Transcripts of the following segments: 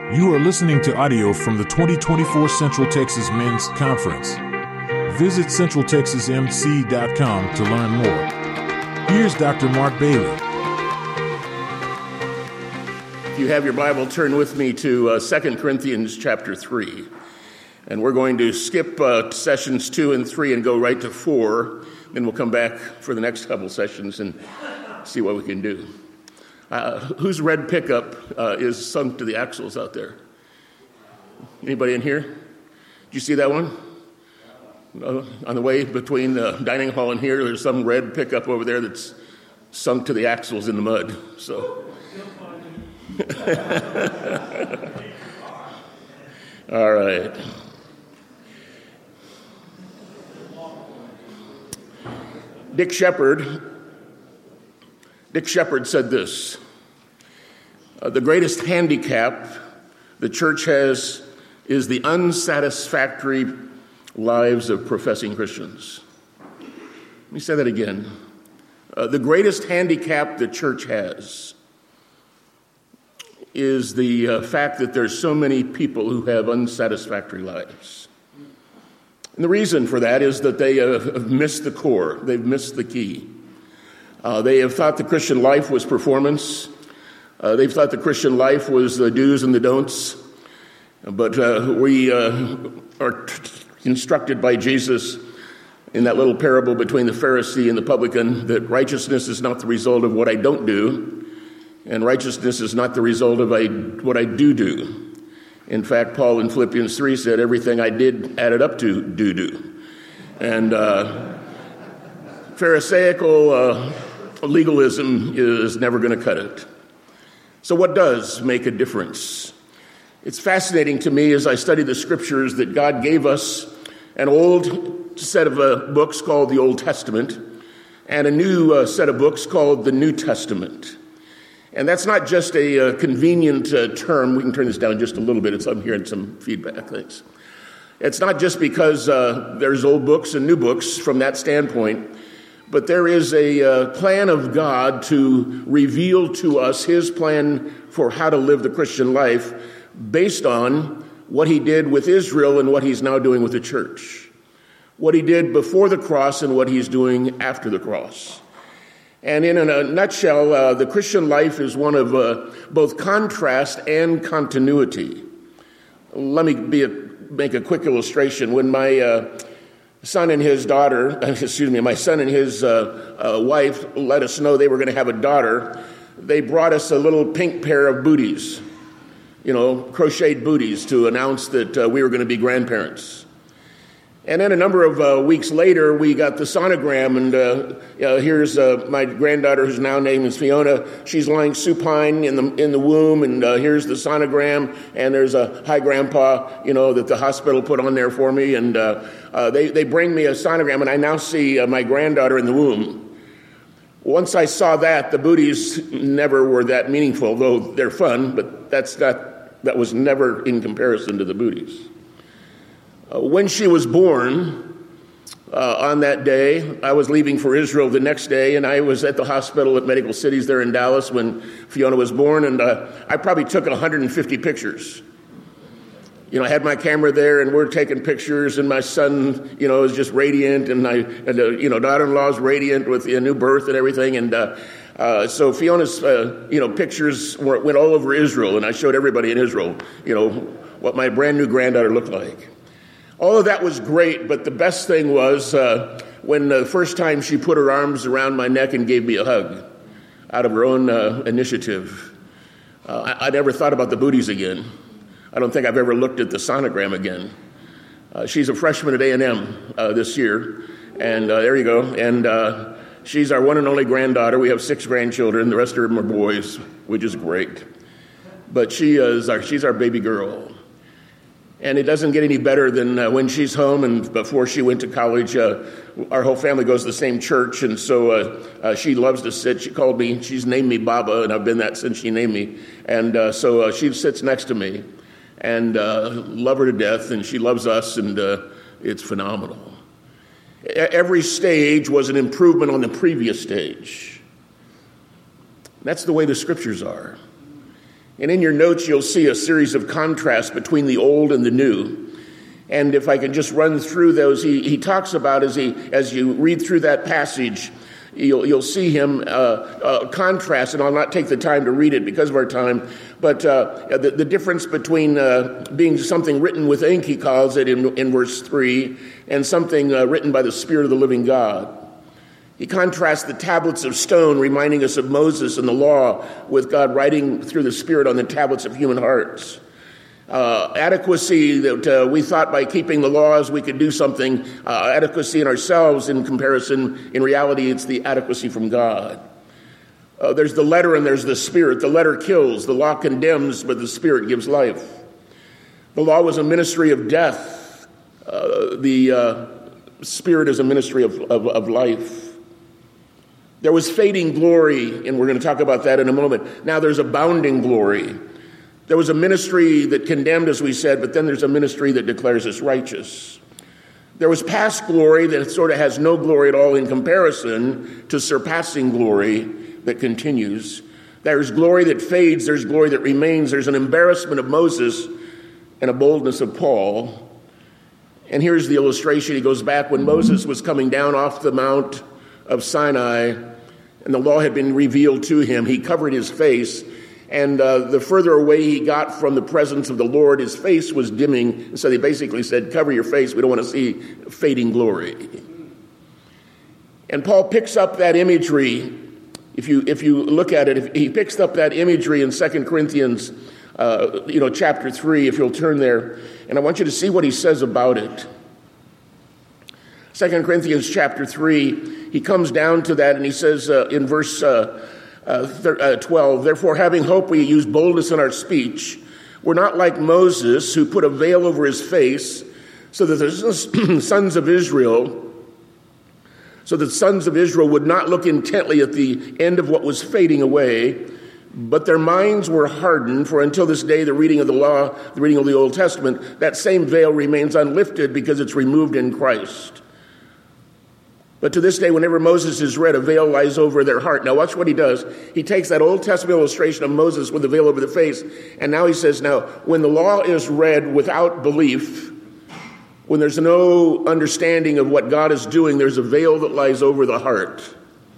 You are listening to audio from the 2024 Central Texas Men's Conference. Visit centraltexasmc.com to learn more. Here's Dr. Mark Bailey. If you have your Bible, turn with me to 2 Corinthians chapter 3. And we're going to skip sessions 2 and 3 and go right to 4. Then we'll come back for the next couple sessions and see what we can do. Whose red pickup is sunk to the axles out there? Anybody in here? Did you see that one? On the way between the dining hall and here, there's some red pickup over there that's sunk to the axles in the mud. So, all right. Dick Shepherd said this: the greatest handicap the church has is the unsatisfactory lives of professing Christians. Let me say that again. The greatest handicap the church has is the fact that there's so many people who have unsatisfactory lives. And the reason for that is that they have missed the core. They've missed the key. They have thought the Christian life was performance. They've thought the Christian life was the do's and the don'ts. But we are instructed by Jesus in that little parable between the Pharisee and the publican that righteousness is not the result of what I don't do, and righteousness is not the result of what I do. In fact, Paul in Philippians 3 said, everything I did added up to do. And Pharisaical legalism is never going to cut it. So what does make a difference? It's fascinating to me as I study the scriptures that God gave us an old set of books called the Old Testament and a new set of books called the New Testament. And that's not just a convenient term. We can turn this down just a little bit. I'm hearing some feedback. Thanks. It's not just because there's old books and new books from that standpoint, but there is a plan of God to reveal to us his plan for how to live the Christian life based on what he did with Israel and what he's now doing with the church. What he did before the cross and what he's doing after the cross. And in a nutshell, the Christian life is one of both contrast and continuity. Let me make a quick illustration. When my son and his wife let us know they were going to have a daughter, they brought us a little pink pair of booties, crocheted booties to announce that we were going to be grandparents. And then a number of weeks later, we got the sonogram, and here's my granddaughter, whose now name is Fiona. She's lying supine in the womb, and here's the sonogram, and there's a hi grandpa, that the hospital put on there for me, and they bring me a sonogram, and I now see my granddaughter in the womb. Once I saw that, the booties never were that meaningful, though they're fun, but that was never in comparison to the booties. When she was born, on that day, I was leaving for Israel the next day, and I was at the hospital at Medical Cities there in Dallas when Fiona was born, and I probably took 150 pictures. I had my camera there, and we're taking pictures, and my son, is just radiant, and daughter-in-law's radiant with a new birth and everything, and so Fiona's, pictures went all over Israel, and I showed everybody in Israel, what my brand new granddaughter looked like. All of that was great, but the best thing was when the first time she put her arms around my neck and gave me a hug out of her own initiative. I never thought about the booties again. I don't think I've ever looked at the sonogram again. She's a freshman at A&M this year, and there you go. And she's our one and only granddaughter. We have 6 grandchildren. The rest of them are boys, which is great. But she's our baby girl. And it doesn't get any better than when she's home, and before she went to college, our whole family goes to the same church, and so she loves to sit. She called me, she's named me Baba, and I've been that since she named me. And so she sits next to me, and love her to death, and she loves us, and it's phenomenal. Every stage was an improvement on the previous stage. That's the way the scriptures are. And in your notes, you'll see a series of contrasts between the old and the new. And if I can just run through those, he talks about, as you read through that passage, you'll see him contrast, and I'll not take the time to read it because of our time, but the difference between being something written with ink, he calls it in verse 3, and something written by the Spirit of the living God. He contrasts the tablets of stone, reminding us of Moses and the law, with God writing through the Spirit on the tablets of human hearts. Adequacy that we thought by keeping the laws we could do something, adequacy in ourselves in comparison. In reality, it's the adequacy from God. There's the letter and there's the Spirit. The letter kills, the law condemns, but the Spirit gives life. The law was a ministry of death. The Spirit is a ministry of life. There was fading glory, and we're going to talk about that in a moment. Now there's abounding glory. There was a ministry that condemned, as we said, but then there's a ministry that declares us righteous. There was past glory that sort of has no glory at all in comparison to surpassing glory that continues. There's glory that fades, there's glory that remains. There's an embarrassment of Moses and a boldness of Paul. And here's the illustration. He goes back when Moses was coming down off the Mount of Sinai, and the law had been revealed to him. He covered his face, and the further away he got from the presence of the Lord, his face was dimming. So they basically said, cover your face. We don't want to see fading glory. And Paul picks up that imagery. If you look at it, he picks up that imagery in 2 Corinthians chapter 3, if you'll turn there. And I want you to see what he says about it. 2 Corinthians chapter 3, he comes down to that and he says in verse 12, therefore, having hope, we use boldness in our speech. We're not like Moses, who put a veil over his face, so that the sons of Israel would not look intently at the end of what was fading away, but their minds were hardened. For until this day, the reading of the law, the reading of the Old Testament, that same veil remains unlifted because it's removed in Christ. But to this day, whenever Moses is read, a veil lies over their heart. Now watch what he does. He takes that Old Testament illustration of Moses with the veil over the face, and now he says, now, when the law is read without belief, when there's no understanding of what God is doing, there's a veil that lies over the heart.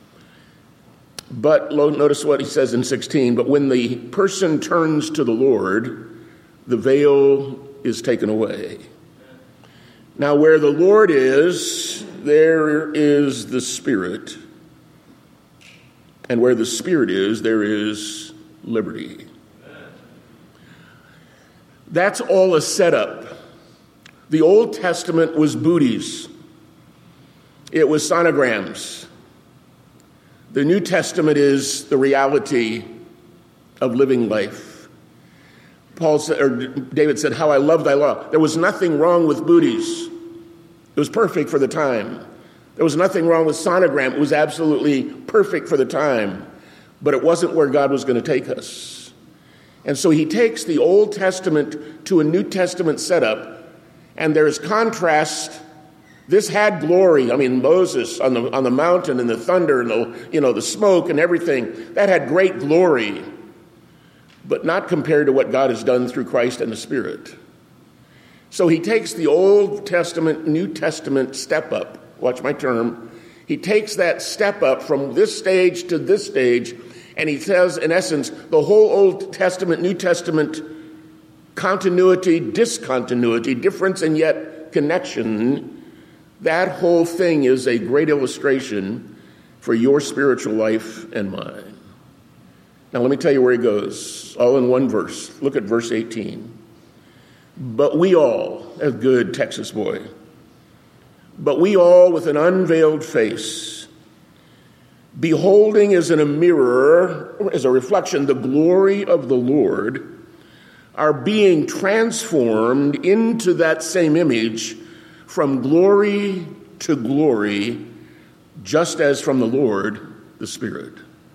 But notice what he says in 16, but when the person turns to the Lord, the veil is taken away. Now, where the Lord is, there is the Spirit. And where the Spirit is, there is liberty. That's all a setup. The Old Testament was booties. It was sonograms. The New Testament is the reality of living life. David said, how I love thy law. There was nothing wrong with booties. It was perfect for the time. There was nothing wrong with sonogram. It was absolutely perfect for the time. But it wasn't where God was going to take us. And so he takes the Old Testament to a New Testament setup, and there's contrast. This had glory. I mean, Moses on the mountain and the thunder and the smoke and everything, that had great glory, but not compared to what God has done through Christ and the Spirit. So he takes the Old Testament, New Testament step up. Watch my term. He takes that step up from this stage to this stage, and he says, in essence, the whole Old Testament, New Testament continuity, discontinuity, difference and yet connection, that whole thing is a great illustration for your spiritual life and mine. Now let me tell you where he goes, all in one verse. Look at verse 18. But we all, a good Texas boy, but we all with an unveiled face, beholding as in a mirror, as a reflection, the glory of the Lord, are being transformed into that same image from glory to glory, just as from the Lord, the Spirit.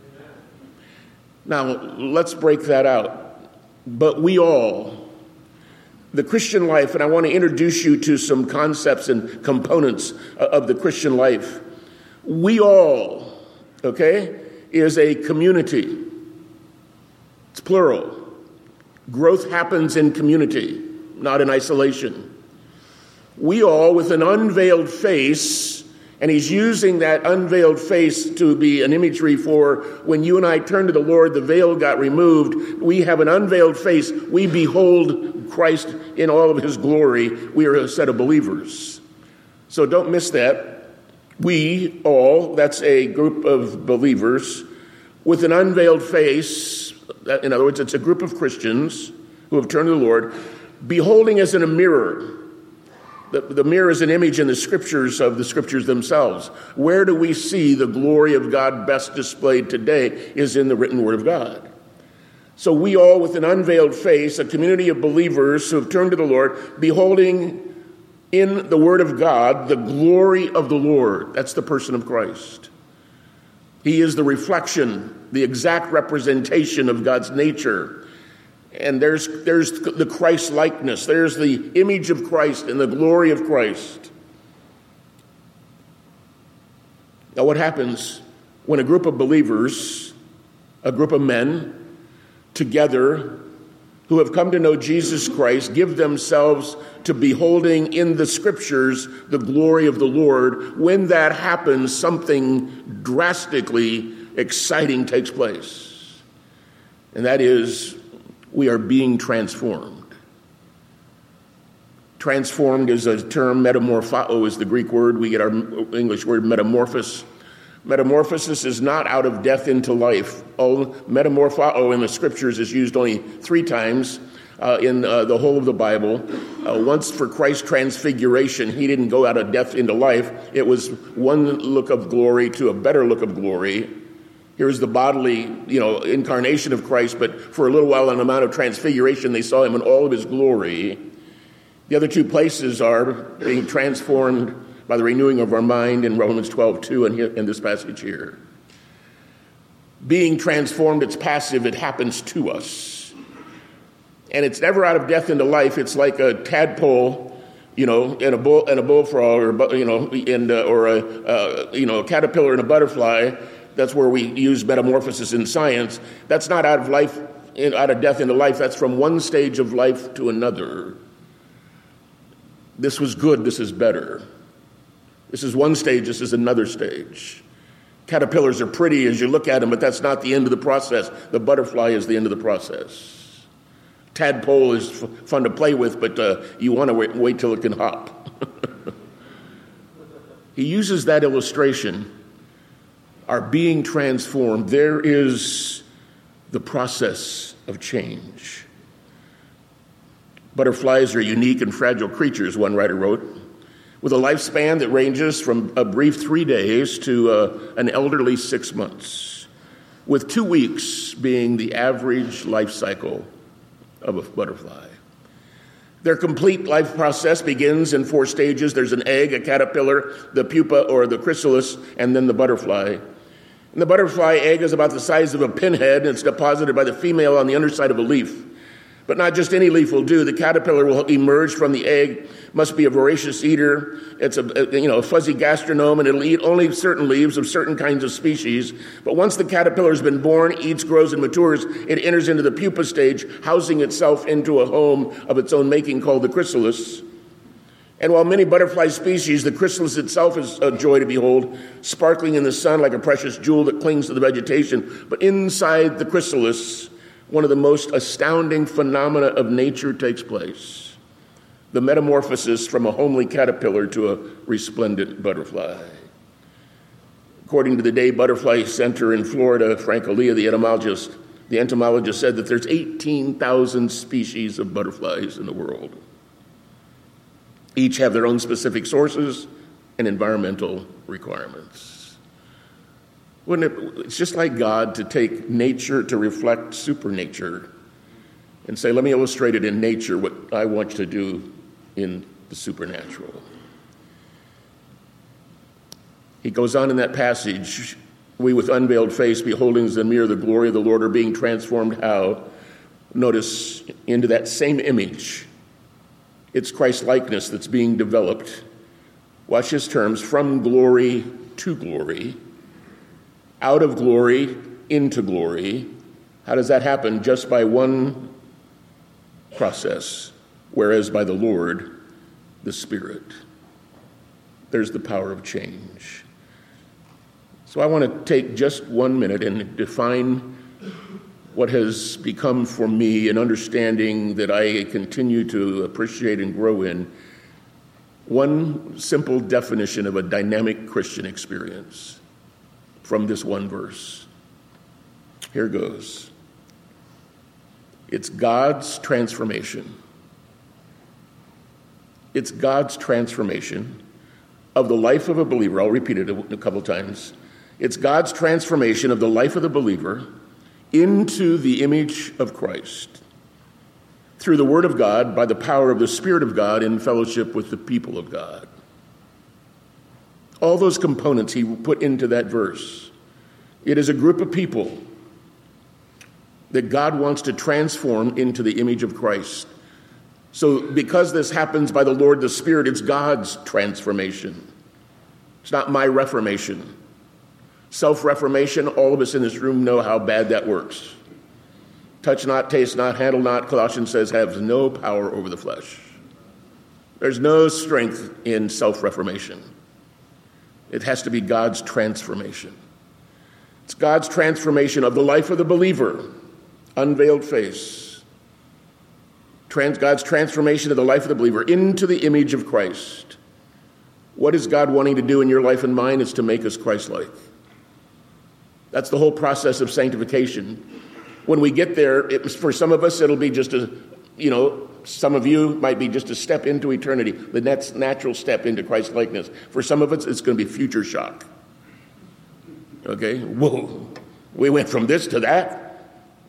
Now, let's break that out. But we all, the Christian life, and I want to introduce you to some concepts and components of the Christian life. We all, okay, is a community. It's plural. Growth happens in community, not in isolation. We all, with an unveiled face, and he's using that unveiled face to be an imagery for when you and I turned to the Lord, the veil got removed. We have an unveiled face. We behold Christ in all of his glory. We are a set of believers. So don't miss that. We all, that's a group of believers with an unveiled face. In other words, it's a group of Christians who have turned to the Lord, beholding as in a mirror. The mirror is an image in the scriptures of the scriptures themselves. Where do we see the glory of God best displayed today is in the written word of God. So we all, with an unveiled face, a community of believers who have turned to the Lord, beholding in the word of God the glory of the Lord. That's the person of Christ. He is the reflection, the exact representation of God's nature. And there's the Christ likeness. There's the image of Christ and the glory of Christ. Now, what happens when a group of believers, a group of men together who have come to know Jesus Christ, give themselves to beholding in the scriptures the glory of the Lord? When that happens, something drastically exciting takes place. And that is, we are being transformed. Transformed is a term. Metamorphao is the Greek word. We get our English word metamorphosis. Metamorphosis is not out of death into life. Metamorphao in the scriptures is used only 3 times in the whole of the Bible. Once for Christ's transfiguration, he didn't go out of death into life. It was one look of glory to a better look of glory. Here's the bodily, incarnation of Christ, but for a little while on the Mount of Transfiguration, they saw him in all of his glory. The other 2 places are being transformed by the renewing of our mind in Romans 12:2 and in this passage here. Being transformed, it's passive, it happens to us. And it's never out of death into life. It's like a tadpole, and a bullfrog, or a caterpillar and a butterfly. That's where we use metamorphosis in science. That's not out of death into life. That's from one stage of life to another. This was good. This is better. This is one stage. This is another stage. Caterpillars are pretty as you look at them, but that's not the end of the process. The butterfly is the end of the process. Tadpole is fun to play with, but you want to wait till it can hop. He uses that illustration. Are being transformed. There is the process of change. Butterflies are unique and fragile creatures, one writer wrote, with a lifespan that ranges from a brief 3 days to an elderly 6 months, with 2 weeks being the average life cycle of a butterfly. Their complete life process begins in 4 stages. There's an egg, a caterpillar, the pupa or the chrysalis, and then the butterfly. And the butterfly egg is about the size of a pinhead, and it's deposited by the female on the underside of a leaf. But not just any leaf will do. The caterpillar will emerge from the egg, must be a voracious eater. It's a fuzzy gastronome, and it'll eat only certain leaves of certain kinds of species. But once the caterpillar has been born, eats, grows, and matures, it enters into the pupa stage, housing itself into a home of its own making called the chrysalis. And while many butterfly species, the chrysalis itself is a joy to behold, sparkling in the sun like a precious jewel that clings to the vegetation. But inside the chrysalis, one of the most astounding phenomena of nature takes place. The metamorphosis from a homely caterpillar to a resplendent butterfly. According to the Day Butterfly Center in Florida, Frank Alia, the entomologist said that there's 18,000 species of butterflies in the world. Each have their own specific sources and environmental requirements. It's just like God to take nature to reflect supernature and say, let me illustrate it in nature what I want you to do in the supernatural. He goes on in that passage, we with unveiled face, beholding as in a mirror the glory of the Lord, are being transformed how? Notice, into that same image. It's Christ's likeness that's being developed. Watch his terms, from glory to glory, out of glory into glory. How does that happen? Just by one process, whereas by the Lord, the Spirit. There's the power of change. So I want to take just 1 minute and define what has become for me an understanding that I continue to appreciate and grow in. One simple definition of a dynamic Christian experience from this one verse. Here goes. It's God's transformation. It's God's transformation of the life of a believer. I'll repeat it a couple times. It's God's transformation of the life of the believer into the image of Christ through the Word of God, by the power of the Spirit of God, in fellowship with the people of God. All those components he put into that verse. It is a group of people that God wants to transform into the image of Christ. So because this happens by the Lord, the Spirit, it's God's transformation. It's not my reformation. Self-reformation, all of us in this room know how bad that works. Touch not, taste not, handle not, Colossians says, has no power over the flesh. There's no strength in self-reformation. It has to be God's transformation. It's God's transformation of the life of the believer, unveiled face. God's transformation of the life of the believer into the image of Christ. What is God wanting to do in your life and mine is to make us Christ-like. That's the whole process of sanctification. When we get there, for some of us, it'll be just some of you might be just a step into eternity, the next natural step into Christ-likeness. For some of us, it's going to be future shock. Okay? Whoa. We went from this to that.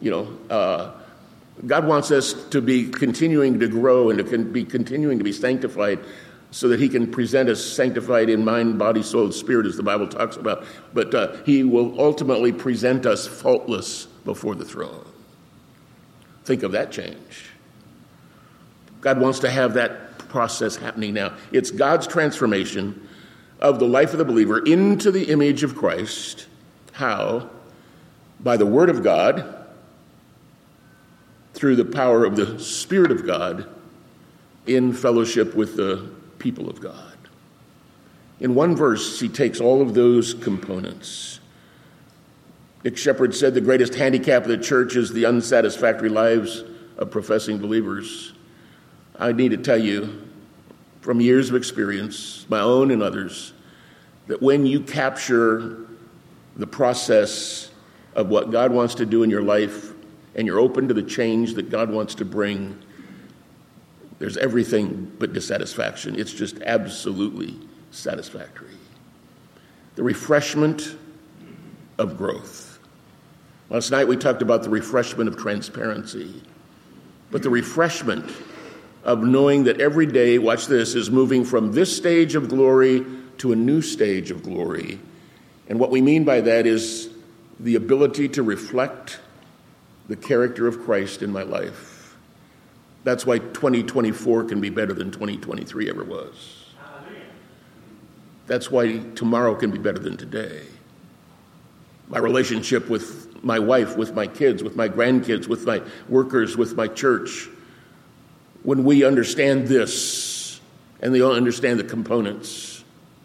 God wants us to be continuing to grow and to be continuing to be sanctified so that he can present us sanctified in mind, body, soul, and spirit, as the Bible talks about. But he will ultimately present us faultless before the throne. Think of that change. God wants to have that process happening now. It's God's transformation of the life of the believer into the image of Christ. How? By the Word of God, through the power of the Spirit of God, in fellowship with the people of God. In one verse, he takes all of those components. Nick Shepard said the greatest handicap of the church is the unsatisfactory lives of professing believers. I need to tell you, from years of experience, my own and others, that when you capture the process of what God wants to do in your life and you're open to the change that God wants to bring, there's everything but dissatisfaction. It's just absolutely satisfactory. The refreshment of growth. Last night we talked about the refreshment of transparency, but the refreshment of knowing that every day, watch this, is moving from this stage of glory to a new stage of glory. And what we mean by that is the ability to reflect the character of Christ in my life. That's why 2024 can be better than 2023 ever was. That's why tomorrow can be better than today. My relationship with my wife, with my kids, with my grandkids, with my workers, with my church. When we understand this, and they all understand the components,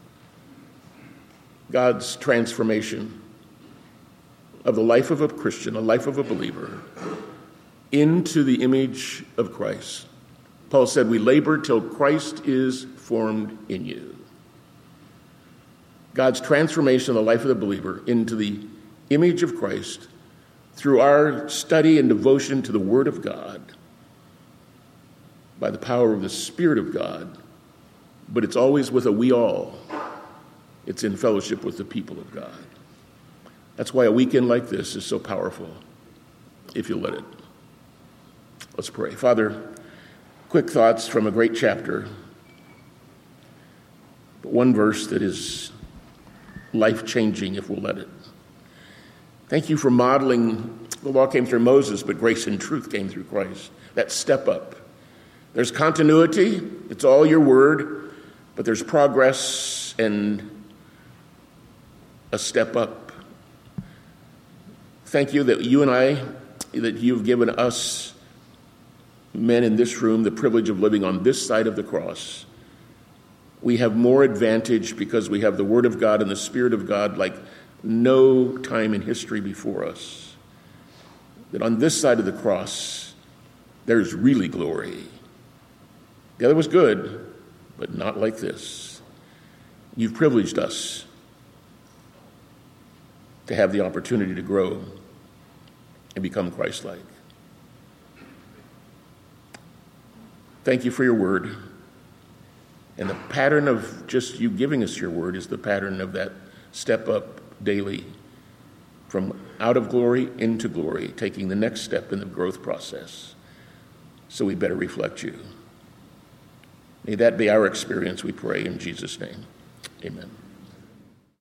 God's transformation of the life of a Christian, a life of a believer, into the image of Christ. Paul said, we labor till Christ is formed in you. God's transformation of the life of the believer into the image of Christ through our study and devotion to the Word of God by the power of the Spirit of God. But it's always with a we all. It's in fellowship with the people of God. That's why a weekend like this is so powerful, if you let it. Let's pray. Father, quick thoughts from a great chapter, but one verse that is life-changing if we'll let it. Thank you for modeling. The law came through Moses, but grace and truth came through Christ. That step up. There's continuity. It's all your word, but there's progress and a step up. Thank you that you and I, that you've given us men in this room the privilege of living on this side of the cross, we have more advantage because we have the Word of God and the Spirit of God like no time in history before us. That on this side of the cross, there's really glory. The other was good, but not like this. You've privileged us to have the opportunity to grow and become Christ-like. Thank you for your word. And the pattern of just you giving us your word is the pattern of that step up daily from out of glory into glory, taking the next step in the growth process. So we better reflect you. May that be our experience, we pray in Jesus' name. Amen.